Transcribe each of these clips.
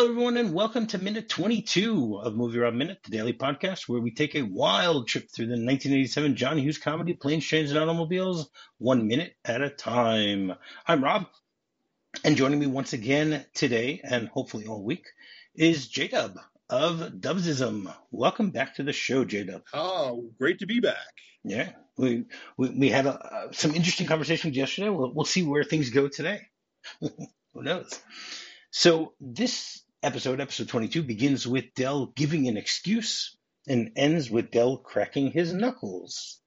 everyone, and welcome to minute 22 of Movie Rob Minute, the daily podcast where we take a wild trip through the 1987 John Hughes comedy Planes, Trains, and Automobiles, 1 minute at a time. I'm Rob, and joining me once again today, and hopefully all week, is J-Dub of Dubsism. Welcome back to the show, J-Dub. Oh, great to be back. Yeah, we had some interesting conversations yesterday. We'll see where things go today. Who knows? So this episode 22, begins with Del giving an excuse and ends with Del cracking his knuckles.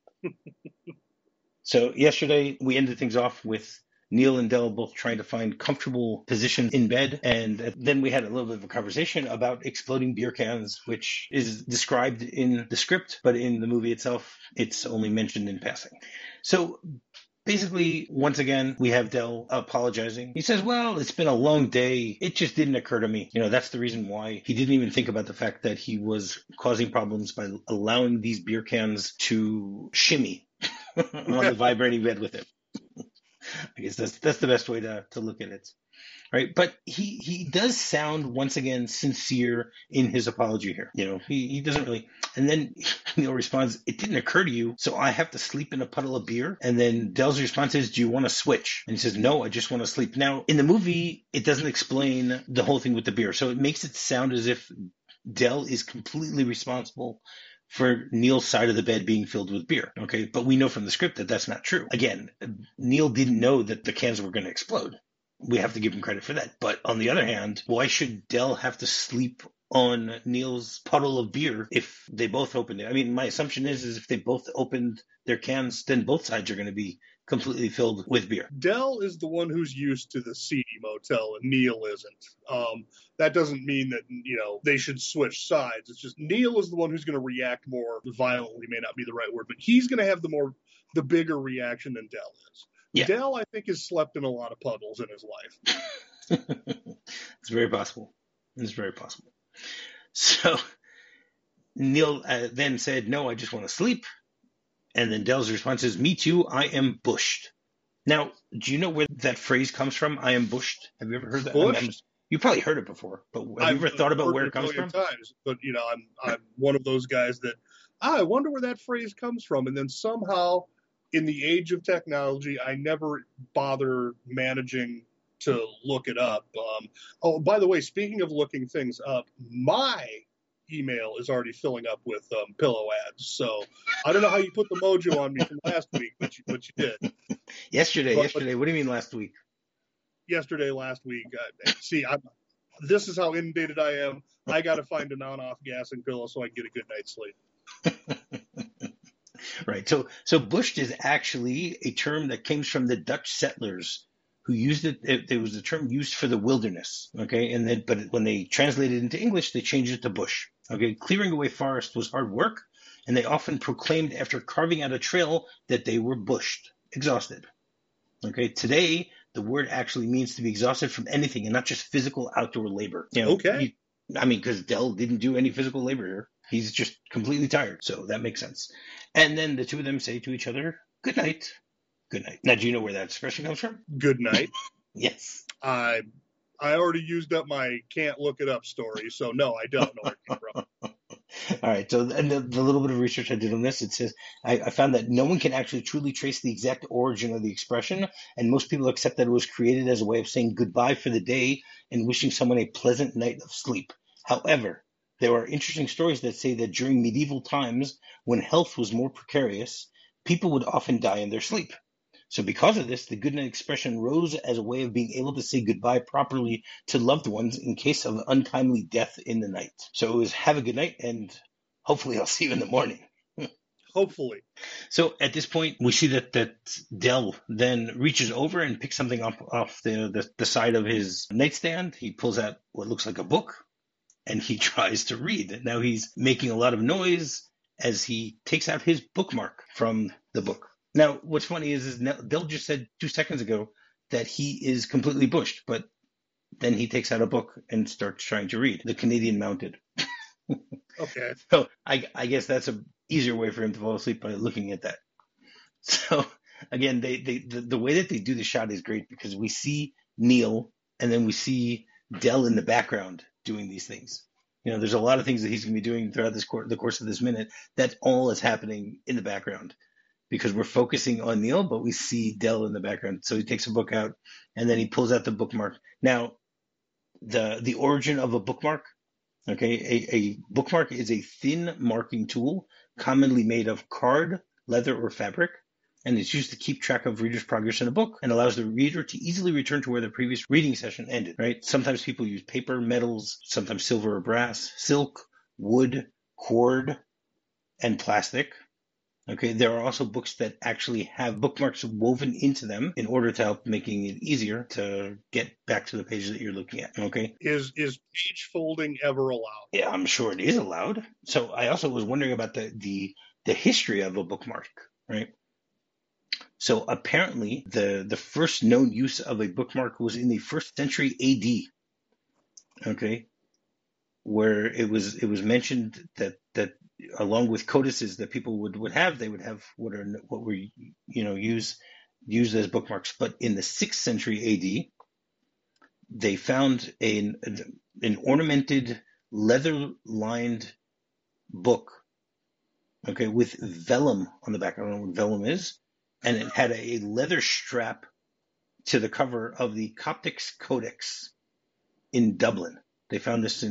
So yesterday we ended things off with Neil and Del both trying to find comfortable positions in bed, and then we had a little bit of a conversation about exploding beer cans, which is described in the script, but in the movie itself, it's only mentioned in passing. So basically, once again, we have Del apologizing. He says, well, it's been a long day. It just didn't occur to me. That's the reason why he didn't even think about the fact that he was causing problems by allowing these beer cans to shimmy on the vibrating bed with him. I guess that's the best way to look at it. Right, but he does sound once again sincere in his apology here. He doesn't really. And then Neil responds, "It didn't occur to you, so I have to sleep in a puddle of beer." And then Del's response is, "Do you want to switch?" And he says, "No, I just want to sleep." Now, in the movie, it doesn't explain the whole thing with the beer, so it makes it sound as if Del is completely responsible for Neil's side of the bed being filled with beer. Okay, but we know from the script that that's not true. Again, Neil didn't know that the cans were going to explode. We have to give him credit for that. But on the other hand, why should Del have to sleep on Neil's puddle of beer if they both opened it? I mean, my assumption is if they both opened their cans, then both sides are going to be completely filled with beer. Del is the one who's used to the seedy motel, and Neil isn't. That doesn't mean that, they should switch sides. It's just Neil is the one who's going to react more violently, may not be the right word, but he's going to have the bigger reaction than Del is. Yeah. Del, I think, has slept in a lot of puddles in his life. It's very possible. So Neil then said, "No, I just want to sleep." And then Del's response is, "Me too, I am bushed." Now, do you know where that phrase comes from? I am bushed. Have you ever heard that? Bushed? You probably heard it before, but have you ever thought about where it comes from? Times, but I'm one of those guys that I wonder where that phrase comes from, and then somehow, in the age of technology, I never bother managing to look it up. By the way, speaking of looking things up, my email is already filling up with pillow ads. So I don't know how you put the mojo on me from last week, but you did. Yesterday. What do you mean last week? Last week. This is how inundated I am. I got to find a non-off gassing pillow so I can get a good night's sleep. Right. So bushed is actually a term that came from the Dutch settlers who used it. It was a term used for the wilderness. Okay. But when they translated it into English, they changed it to bush. Okay. Clearing away forest was hard work, and they often proclaimed after carving out a trail that they were bushed, exhausted. Okay. Today, the word actually means to be exhausted from anything and not just physical outdoor labor. Okay. Because Del didn't do any physical labor here. He's just completely tired. So that makes sense. And then the two of them say to each other, "Good night." Good night. Now, do you know where that expression comes from? Good night. Yes. I already used up my can't look it up story, so no, I don't know where it came from. All right. So, and the little bit of research I did on this, it says I found that no one can actually truly trace the exact origin of the expression, and most people accept that it was created as a way of saying goodbye for the day and wishing someone a pleasant night of sleep. However, there are interesting stories that say that during medieval times, when health was more precarious, people would often die in their sleep. So because of this, the good night expression rose as a way of being able to say goodbye properly to loved ones in case of untimely death in the night. So it was have a good night, and hopefully I'll see you in the morning. Hopefully. So at this point, we see that Del then reaches over and picks something up off the side of his nightstand. He pulls out what looks like a book, and he tries to read. Now he's making a lot of noise as he takes out his bookmark from the book. Now, what's funny is Del just said 2 seconds ago that he is completely bushed, but then he takes out a book and starts trying to read The Canadian Mounted. Okay. So I guess that's an easier way for him to fall asleep by looking at that. So again, the way that they do the shot is great because we see Neil and then we see Del in the background doing these things. There's a lot of things that he's going to be doing throughout the course of this minute. That all is happening in the background because we're focusing on Neil, but we see Del in the background. So he takes a book out and then he pulls out the bookmark. Now, the origin of a bookmark, okay, a bookmark is a thin marking tool commonly made of card, leather, or fabric, and it's used to keep track of readers' progress in a book and allows the reader to easily return to where the previous reading session ended, right? Sometimes people use paper, metals, sometimes silver or brass, silk, wood, cord, and plastic. Okay, there are also books that actually have bookmarks woven into them in order to help making it easier to get back to the page that you're looking at. Okay. Is page folding ever allowed? Yeah, I'm sure it is allowed. So I also was wondering about the history of a bookmark, right? So apparently the first known use of a bookmark was in the first century AD. Okay. Where it was mentioned that along with codices that people would have, they would have what were used as bookmarks. But in the 6th century AD, they found an ornamented leather-lined book, okay, with vellum on the back. I don't know what vellum is, and it had a leather strap to the cover of the Coptics Codex in Dublin. They found this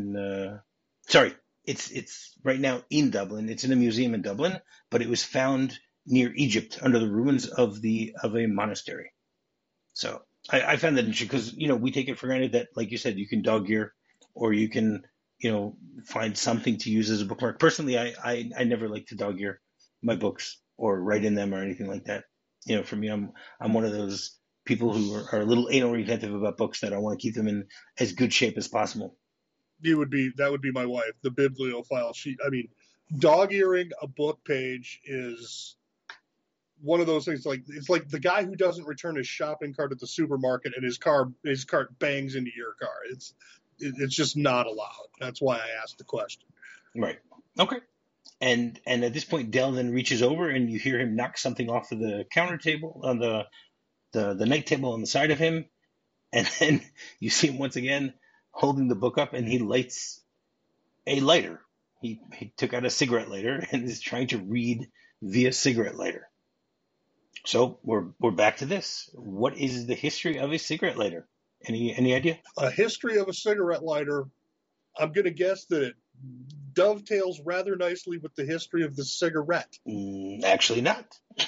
it's right now in Dublin. It's in a museum in Dublin, but it was found near Egypt under the ruins of a monastery. So I found that interesting because, we take it for granted that, like you said, you can dog ear or you can, find something to use as a bookmark. Personally, I never like to dog ear my books or write in them or anything like that. For me, I'm one of those people who are a little anal retentive about books that I want to keep them in as good shape as possible. That would be my wife, the bibliophile. Dog earing a book page is one of those things. It's like the guy who doesn't return his shopping cart at the supermarket and his cart bangs into your car. It's just not allowed. That's why I asked the question. Right. Okay. And at this point, Del then reaches over and you hear him knock something off of the counter table on the night table on the side of him, and then you see him once again holding the book up, and he lights a lighter. He took out a cigarette lighter and is trying to read via cigarette lighter. So we're back to this. What is the history of a cigarette lighter? Any idea? A history of a cigarette lighter. I'm going to guess that it dovetails rather nicely with the history of the cigarette. Actually, not.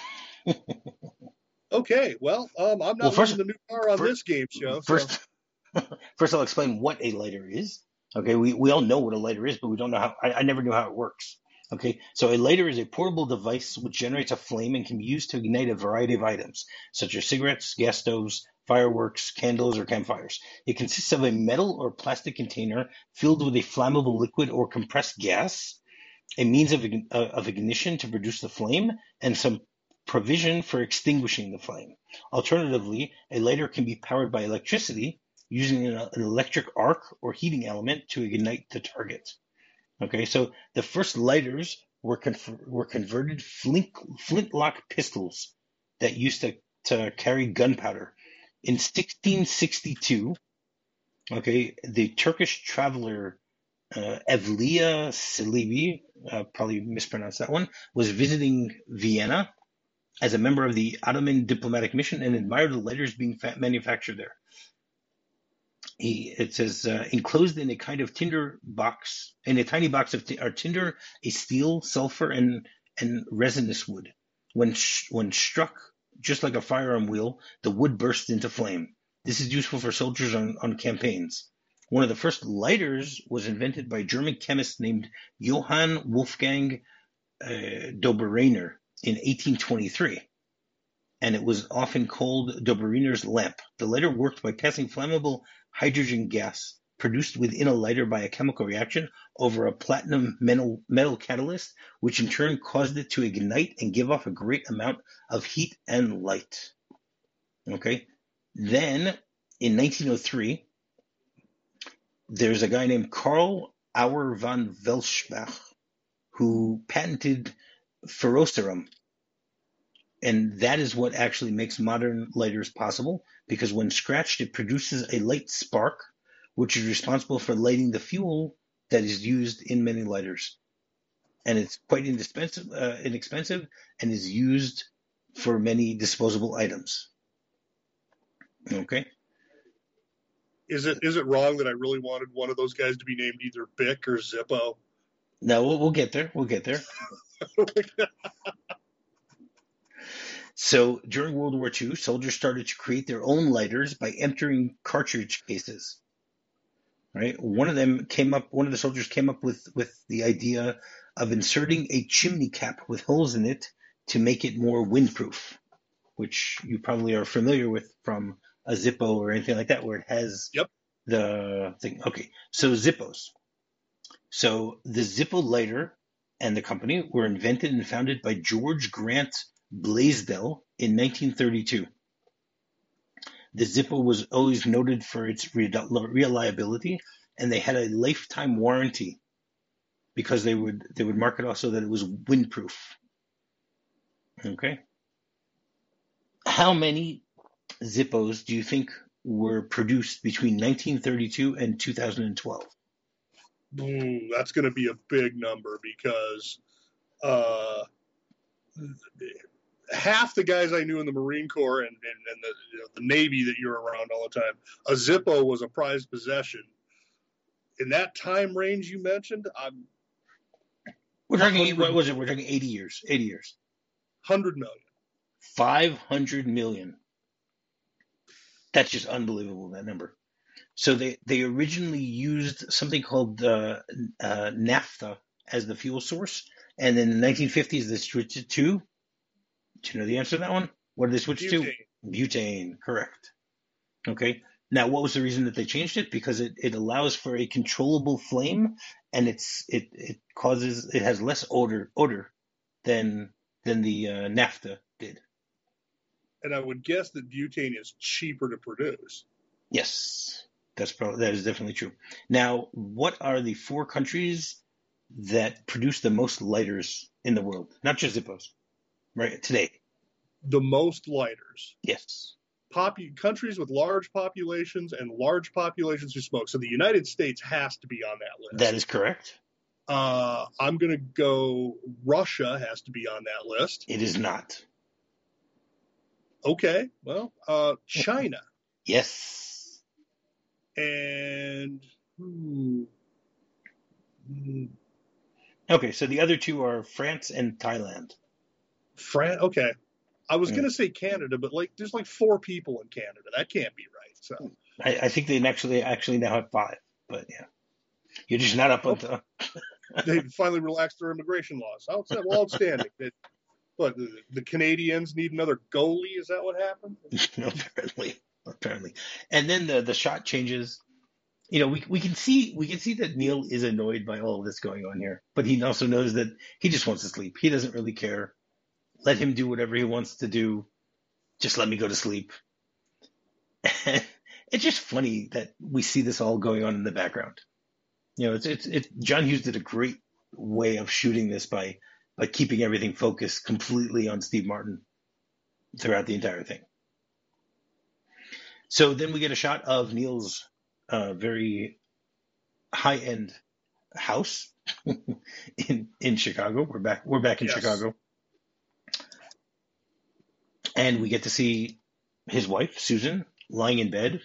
Okay, well, I'm not losing the new car on this game show. First, I'll explain what a lighter is. Okay, we all know what a lighter is, but we don't know how. I never knew how it works. Okay, so a lighter is a portable device which generates a flame and can be used to ignite a variety of items, such as cigarettes, gas stoves, fireworks, candles, or campfires. It consists of a metal or plastic container filled with a flammable liquid or compressed gas, a means of ignition to produce the flame, and some provision for extinguishing the flame. Alternatively, a lighter can be powered by electricity using an electric arc or heating element to ignite the target. Okay, so the first lighters were converted flintlock pistols that used to carry gunpowder. In 1662, okay, the Turkish traveler Evliya Çelebi, probably mispronounced that one, was visiting Vienna as a member of the Ottoman diplomatic mission and admired the lighters being manufactured there. It says enclosed in a kind of tinder box, in a tiny box of tinder, a steel, sulfur, and resinous wood. When struck, just like a firearm wheel, the wood bursts into flame. This is useful for soldiers on campaigns. One of the first lighters was invented by a German chemist named Johann Wolfgang Dobereiner in 1823, and it was often called Dobereiner's lamp. The lighter worked by passing flammable hydrogen gas produced within a lighter by a chemical reaction over a platinum metal catalyst, which in turn caused it to ignite and give off a great amount of heat and light. Okay. Then, in 1903, there's a guy named Karl Auer von Welsbach who patented ferrocerum. And that is what actually makes modern lighters possible, because when scratched, it produces a light spark, which is responsible for lighting the fuel that is used in many lighters. And it's quite inexpensive and is used for many disposable items. Okay. Is it wrong that I really wanted one of those guys to be named either Bic or Zippo? Now we'll get there. We'll get there. So during World War II, soldiers started to create their own lighters by emptying cartridge cases. Right? One of the soldiers came up with the idea of inserting a chimney cap with holes in it to make it more windproof, which you probably are familiar with from a Zippo or anything like that, where it has Yep. the thing. Okay, so Zippos. So the Zippo lighter and the company were invented and founded by George Grant Blaisdell in 1932. The Zippo was always noted for its reliability, and they had a lifetime warranty because they would mark it also that it was windproof. Okay. How many Zippos do you think were produced between 1932 and 2012? That's going to be a big number because half the guys I knew in the Marine Corps and the Navy that you're around all the time, a Zippo was a prized possession. In that time range you mentioned, We're talking, what was it? We're talking 80 years. 80 years. 100 million. 500 million. That's just unbelievable, that number. So they originally used something called naphtha as the fuel source, and in the 1950s they switched it to. Do you know the answer to that one? What did they switch to? Butane. Correct. Okay. Now, what was the reason that they changed it? Because it allows for a controllable flame, and it has less odor than the naphtha did. And I would guess that butane is cheaper to produce. Yes, that is definitely true. Now, what are the 4 countries that produce the most lighters in the world? Not just Zippos, right? Today. The most lighters. Yes. Countries with large populations and large populations who smoke. So the United States has to be on that list. That is correct. I'm going to go Russia has to be on that list. It is not. Okay. Well, China. Yes. And okay, so the other 2 are France and Thailand. Okay. I was going to say Canada, but there's 4 people in Canada. That can't be right. So I think they actually now have 5, but yeah, you're just not up on the. They finally relaxed their immigration laws. Outstanding. But the Canadians need another goalie. Is that what happened? Apparently. And then the shot changes. You know, we can see that Neil is annoyed by all of this going on here, but he also knows that he just wants to sleep. He doesn't really care. Let him do whatever he wants to do. Just let me go to sleep. It's just funny that we see this all going on in the background. You know, it's John Hughes did a great way of shooting this by keeping everything focused completely on Steve Martin throughout the entire thing. So then we get a shot of Neil's very high-end house in Chicago. We're back in Chicago. And we get to see his wife, Susan, lying in bed,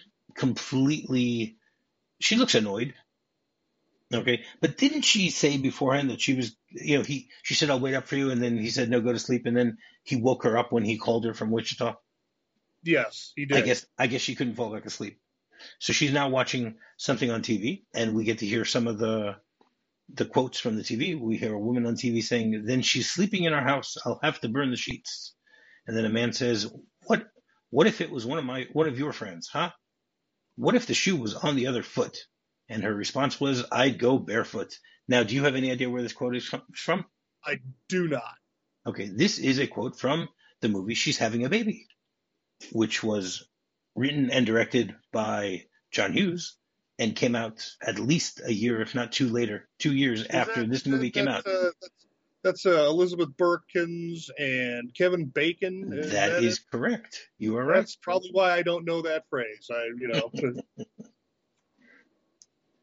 she looks annoyed. Okay. But didn't she say beforehand that she was, she said, I'll wait up for you. And then he said, no, go to sleep. And then he woke her up when he called her from Wichita. Yes, he did. I guess she couldn't fall back asleep. So she's now watching something on TV, and we get to hear some of the quotes from the TV. We hear a woman on TV saying, then she's sleeping in our house. I'll have to burn the sheets. And then a man says, what if it was one of your friends, huh? What if the shoe was on the other foot? And her response was, I'd go barefoot. Now, do you have any idea where this quote is from? I do not. Okay, this is a quote from the movie She's Having a Baby, which was written and directed by John Hughes and came out at least a year, if not 2 years after this movie came out. That's Elizabeth Perkins and Kevin Bacon. That is correct. You are right. That's probably why I don't know that phrase.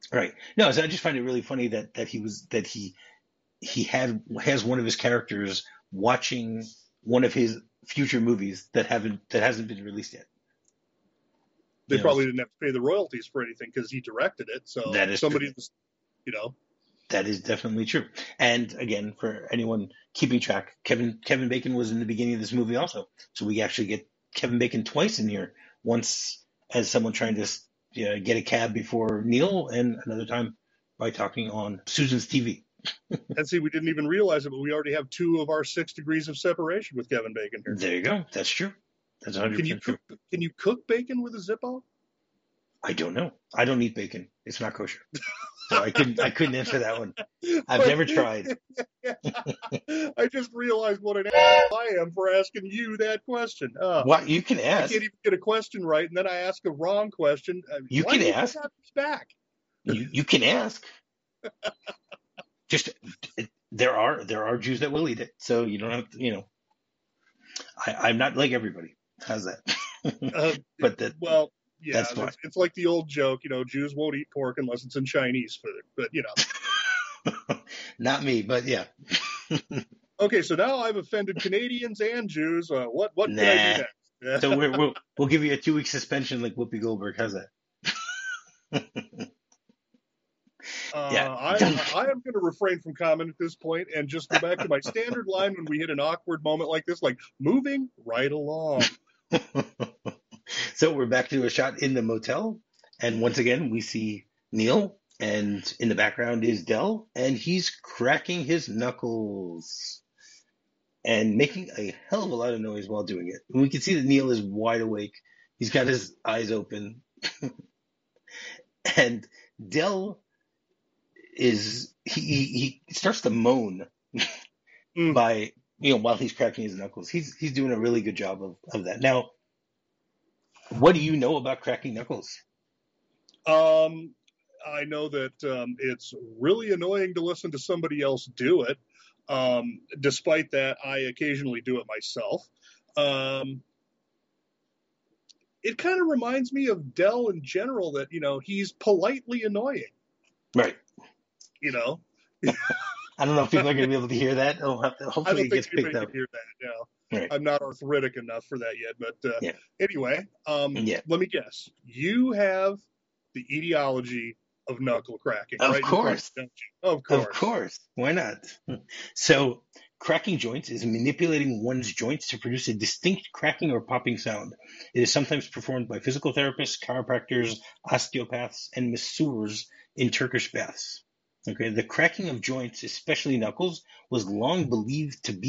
Right. No, so I just find it really funny that he has one of his characters watching one of his future movies that hasn't been released yet. They You know, probably didn't have to pay the royalties for anything because he directed it. So that is true. somebody just, you know, That is definitely true. And again, for anyone keeping track, Kevin Bacon was in the beginning of this movie also. So we actually get Kevin Bacon twice in here. Once as someone trying to get a cab before Neil, and another time by talking on Susan's TV. and see, we didn't even realize it, but we already have 2 of our 6 degrees of separation with Kevin Bacon here. There you go. That's true. That's 100% true. Can you cook bacon with a Zippo? I don't know. I don't eat bacon. It's not kosher. So I couldn't answer that one. I've never tried. I just realized what an I am for asking you that question. What you can I ask. can't even get a question right, and then I ask a wrong question. You Why can do ask. have this back? You can ask. Just there are Jews that will eat it, so you don't have to. I'm not like everybody. How's that? But that. Well, yeah, that's fine. it's like the old joke, Jews won't eat pork unless it's in Chinese food. But Not me, but yeah. Okay, so now I've offended Canadians and Jews. What can Nah. I do next? So we'll give you a 2-week suspension like Whoopi Goldberg. How's that? Yeah. I am going to refrain from comment at this point and just go back to my standard line when we hit an awkward moment like this, like moving right along. So we're back to a shot in the motel, and once again we see Neil, and in the background is Del, and he's cracking his knuckles and making a hell of a lot of noise while doing it. And we can see that Neil is wide awake. He's got his eyes open. And Del he starts to moan by while he's cracking his knuckles. He's doing a really good job of that. Now, what do you know about cracking knuckles? I know that it's really annoying to listen to somebody else do it. Despite that, I occasionally do it myself. It kind of reminds me of Del in general, that he's politely annoying. Right. I don't know if people are going to be able to hear that. Hopefully it gets picked up. Can hear that. Right. I'm not arthritic enough for that yet, but anyway, Yeah. let me guess. You have the etiology of knuckle cracking, Of right? course. Of course. Of course. Why not? So, cracking joints is manipulating one's joints to produce a distinct cracking or popping sound. It is sometimes performed by physical therapists, chiropractors, osteopaths, and masseurs in Turkish baths. Okay, the cracking of joints, especially knuckles, was long believed to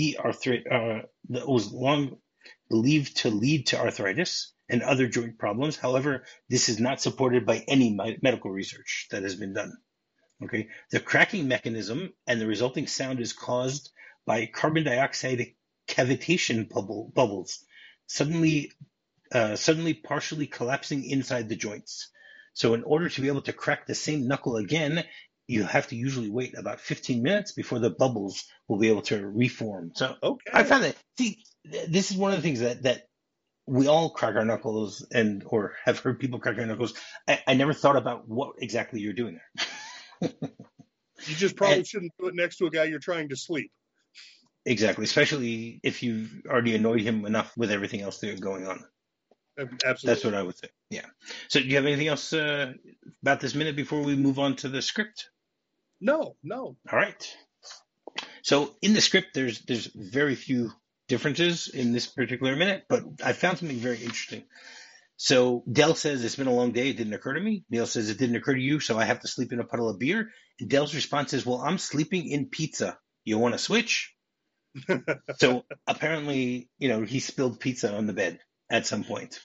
lead to arthritis and other joint problems. However, this is not supported by any medical research that has been done. Okay, the cracking mechanism and the resulting sound is caused by carbon dioxide cavitation bubbles suddenly partially collapsing inside the joints. So in order to be able to crack the same knuckle again, you have to usually wait about 15 minutes before the bubbles will be able to reform. So Okay. I found that, this is one of the things that we all crack our knuckles or have heard people crack their knuckles. I never thought about what exactly you're doing there. You just probably shouldn't do it next to a guy you're trying to sleep. Exactly, especially if you've already annoyed him enough with everything else that's going on. Absolutely. That's what I would say. Yeah. So do you have anything else about this minute before we move on to the script? No. All right. So in the script, there's very few differences in this particular minute, but I found something very interesting. So Del says, it's been a long day. It didn't occur to me. Neil says, it didn't occur to you, so I have to sleep in a puddle of beer. And Del's response is, well, I'm sleeping in pizza. You want to switch? So apparently, he spilled pizza on the bed at some point.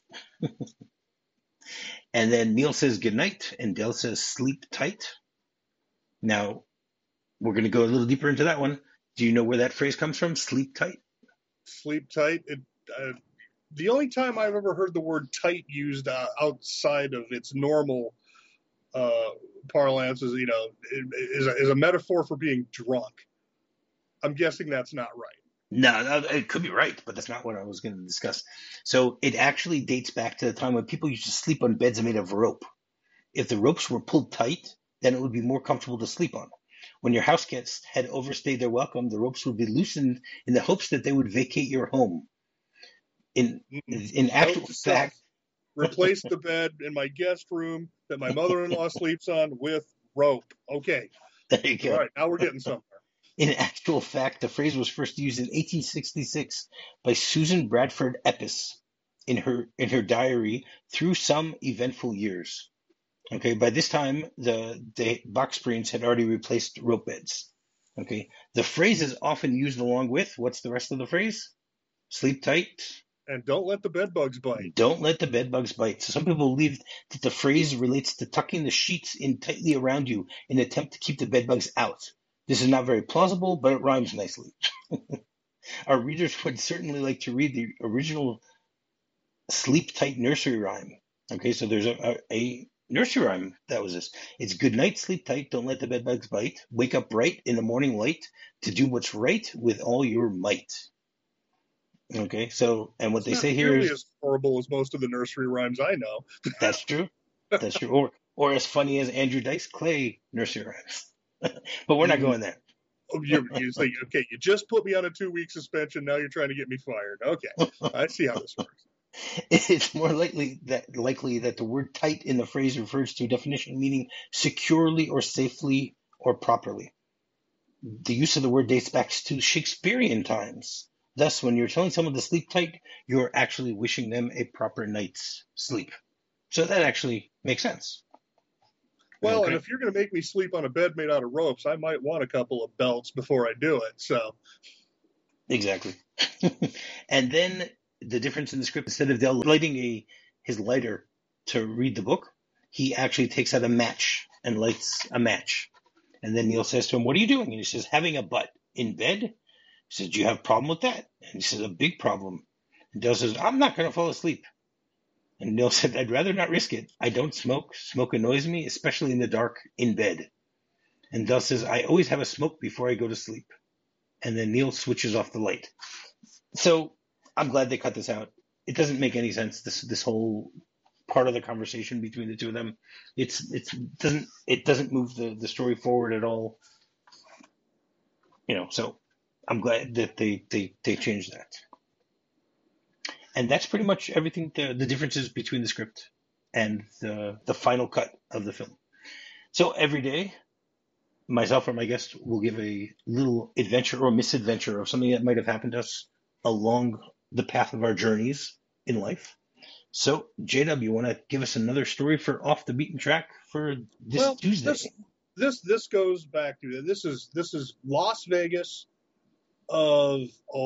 And then Neil says goodnight, and Del says sleep tight. Now, we're going to go a little deeper into that one. Do you know where that phrase comes from? Sleep tight? Sleep tight. The only time I've ever heard the word tight used outside of its normal parlance is, is a metaphor for being drunk. I'm guessing that's not right. No, it could be right, but that's not what I was going to discuss. So it actually dates back to the time when people used to sleep on beds made of rope. If the ropes were pulled tight, then it would be more comfortable to sleep on. When your house guests had overstayed their welcome, the ropes would be loosened in the hopes that they would vacate your home. In Note actual to self: fact, replace the bed in my guest room that my mother-in-law sleeps on with rope. Okay, there you all go. right, now we're getting somewhere. In actual fact, the phrase was first used in 1866 by Susan Bradford Epps in her diary Through Some Eventful Years. Okay, by this time the box springs had already replaced rope beds. Okay, the phrase is often used along with, what's the rest of the phrase? Sleep tight. And don't let the bed bugs bite. Don't let the bed bugs bite. So some people believe that the phrase relates to tucking the sheets in tightly around you in an attempt to keep the bed bugs out. This is not very plausible, but it rhymes nicely. Our readers would certainly like to read the original Sleep Tight nursery rhyme. Okay, so there's a nursery rhyme that was this. It's good night, sleep tight, don't let the bed bugs bite. Wake up bright in the morning light to do what's right with all your might. Okay, so, and what It's they not say here nearly is, as horrible as most of the nursery rhymes I know. that's true. That's true. Or as funny as Andrew Dice Clay nursery rhymes. But we're not going there. You say, okay, you just put me on a 2-week suspension. Now you're trying to get me fired. Okay, I see how this works. It's more likely that the word tight in the phrase refers to a definition meaning securely or safely or properly. The use of the word dates back to Shakespearean times. Thus, when you're telling someone to sleep tight, you're actually wishing them a proper night's sleep. So that actually makes sense. Well, Okay. and if you're going to make me sleep on a bed made out of ropes, I might want a couple of belts before I do it. So Exactly. And then the difference in the script, instead of Dell lighting his lighter to read the book, he actually takes out a match and lights a match. And then Neil says to him, "What are you doing?" And he says, "Having a butt in bed." He says, "Do you have a problem with that?" And he says, "A big problem." And Dell says, "I'm not going to fall asleep." And Neil said, "I'd rather not risk it. I don't smoke. Smoke annoys me, especially in the dark in bed." And Dell says, "I always have a smoke before I go to sleep." And then Neil switches off the light. So I'm glad they cut this out. It doesn't make any sense. This whole part of the conversation between the two of them, it doesn't move the story forward at all. So I'm glad that they changed that. And that's pretty much everything. The differences between the script and the final cut of the film. So every day, myself or my guest will give a little adventure or misadventure of something that might have happened to us along the path of our journeys in life. So, JW, you want to give us another story for Off the Beaten Track for this Tuesday? This goes back to this is Las Vegas of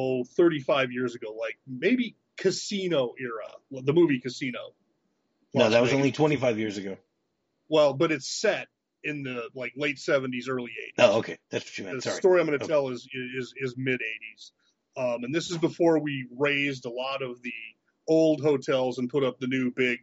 35 years ago, like maybe Casino era, the movie Casino. No, that was only 25 years ago. Well, but it's set in the late 70s, early 80s. Oh, okay, that's what you meant. The Sorry. story I'm going to tell is mid 80s, and this is before we raised a lot of the old hotels and put up the new big,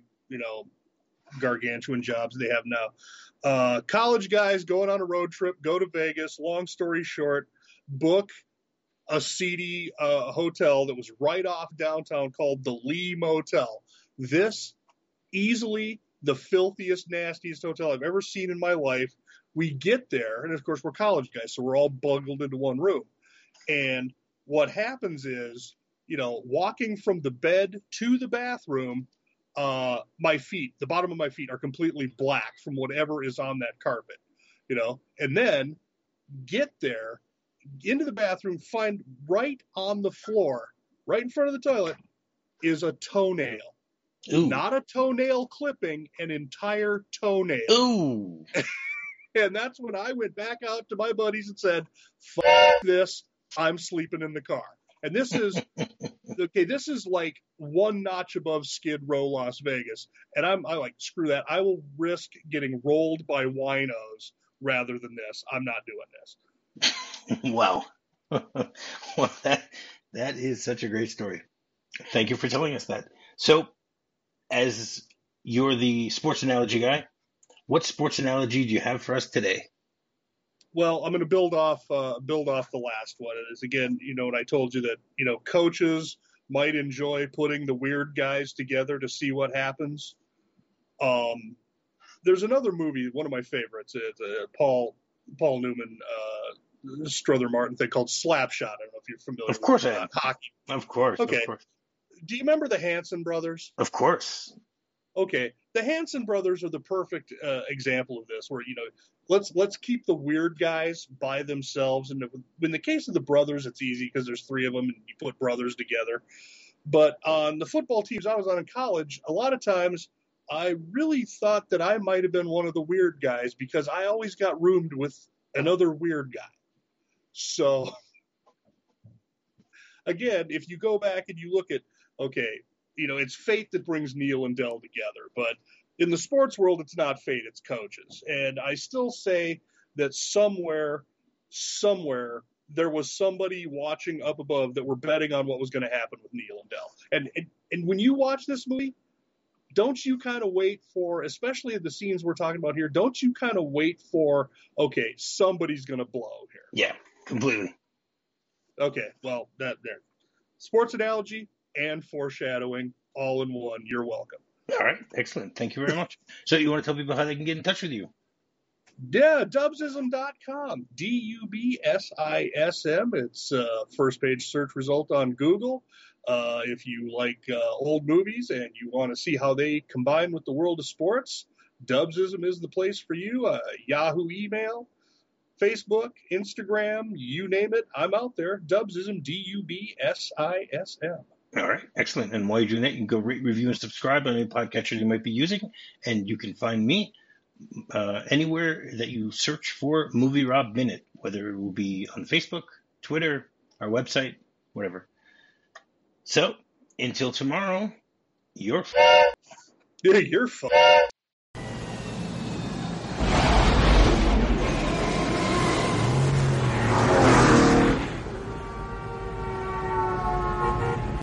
gargantuan jobs they have now. College guys going on a road trip, go to Vegas. Long story short, book a seedy hotel that was right off downtown called the Lee Motel. This easily the filthiest, nastiest hotel I've ever seen in my life. We get there, and of course we're college guys, so we're all bundled into one room. And what happens is, walking from the bed to the bathroom, my feet, the bottom of my feet are completely black from whatever is on that carpet, and then get there, into the bathroom, find right on the floor, right in front of the toilet, is a toenail. Ooh. Not a toenail clipping, an entire toenail. Ooh. And that's when I went back out to my buddies and said, "F this, I'm sleeping in the car." And this is, this is like one notch above Skid Row, Las Vegas. And I like, screw that. I will risk getting rolled by winos rather than this. I'm not doing this. Wow. Well, that is such a great story. Thank you for telling us that. So, as you're the sports analogy guy, what sports analogy do you have for us today? Well, I'm going to build off the last one. It is, again, what I told you, that coaches might enjoy putting the weird guys together to see what happens. there's another movie, one of my favorites. It's Paul Newman, Strother Martin thing called Slapshot. I don't know if you're familiar Of course with I am. hockey. Of course. Okay. Of course. Do you remember the Hanson brothers? Of course. Okay, the Hanson brothers are the perfect example of this, where let's keep the weird guys by themselves. And in the case of the brothers, it's easy because there's three of them, and you put brothers together. But on the football teams I was on in college, a lot of times I really thought that I might have been one of the weird guys because I always got roomed with another weird guy. So again, if you go back and you look at, okay, it's fate that brings Neil and Del together. But in the sports world, it's not fate, it's coaches. And I still say that somewhere, there was somebody watching up above that were betting on what was going to happen with Neil and Del. And when you watch this movie, don't you kind of wait for, especially the scenes we're talking about here, don't you kind of wait for, okay, somebody's going to blow here. Yeah, completely. Okay, well, there. Sports analogy and foreshadowing all in one. You're welcome. All right, excellent. Thank you very much. So you want to tell people how they can get in touch with you? Yeah, dubsism.com. DUBSISM. It's first page search result on Google. If you like old movies and you want to see how they combine with the world of sports, Dubsism is the place for you. Yahoo email, Facebook, Instagram, you name it, I'm out there. Dubsism, DUBSISM. All right, excellent. And while you're doing that, you can go rate, review, and subscribe on any podcatcher you might be using. And you can find me anywhere that you search for Movie Rob Minute, whether it will be on Facebook, Twitter, our website, whatever. So, until tomorrow, you're Yeah, you're fine.